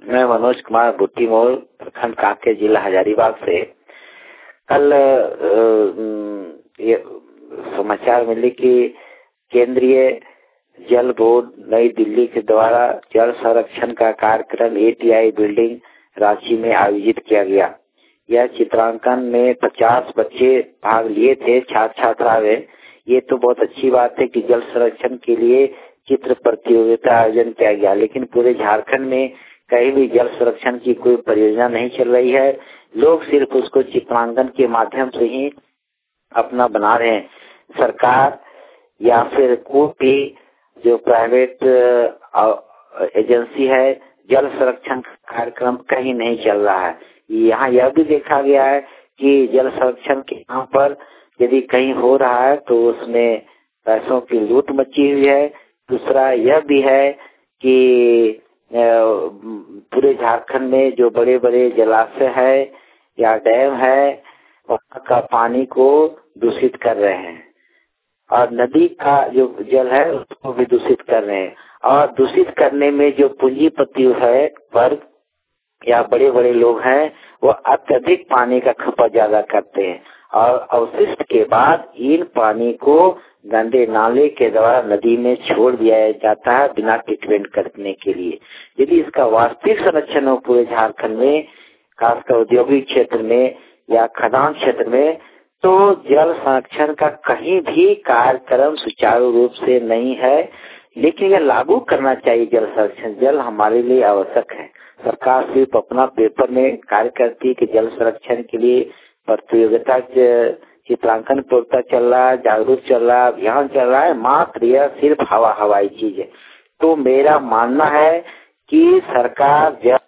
मैं मनोज कुमार बुट्टी मोड़, प्रखंड कांके, जिला हजारीबाग से। कल ये समाचार मिले कि केंद्रीय जल बोर्ड नई दिल्ली के द्वारा जल संरक्षण का कार्यक्रम एटीआई बिल्डिंग रांची में आयोजित किया गया। यह चित्रांकन में 50 बच्चे भाग लिए थे, छात्र छात्राएं। ये तो बहुत अच्छी बात है कि जल संरक्षण के लिए चित्र प्रतियोगिता आयोजन किया गया, लेकिन पूरे झारखंड में कहीं भी जल संरक्षण की कोई परियोजना नहीं चल रही है। लोग सिर्फ उसको चित्रांकन के माध्यम से ही अपना बना रहे हैं। सरकार या फिर कोई भी जो प्राइवेट एजेंसी है, जल संरक्षण कार्यक्रम कहीं नहीं चल रहा है। यहाँ यह भी देखा गया है कि जल संरक्षण के नाम पर यदि कहीं हो रहा है तो उसमें पैसों की लूट मची हुई है। दूसरा यह भी है कि पूरे झारखंड में जो बड़े बड़े जलाशय है या डैम है, वहाँ का पानी को दूषित कर रहे हैं और नदी का जो जल है उसको भी दूषित कर रहे हैं। और दूषित करने में जो पूंजीपति है वर्ग या बड़े बड़े लोग हैं, वो अत्यधिक पानी का खपत ज्यादा करते हैं और अवशिष्ट के बाद इन पानी को गंदे नाले के द्वारा नदी में छोड़ दिया जाता है बिना ट्रीटमेंट करने के लिए। यदि इसका वास्तविक संरक्षण हो पूरे झारखंड में, खासकर औद्योगिक क्षेत्र में या खदान क्षेत्र में, तो जल संरक्षण का कहीं भी कार्यक्रम सुचारू रूप से नहीं है। लेकिन यह लागू करना चाहिए। जल संरक्षण, जल हमारे लिए आवश्यक है। सरकार सिर्फ अपना पेपर में कार्य करती है कि जल संरक्षण के लिए प्रतियोगिता चित्रांकन प्रतियोगिता चल रहा है, जागरूक चल रहा है, अभियान चल रहा है, मात्र यह सिर्फ हवाई चीज है। तो मेरा मानना है कि सरकार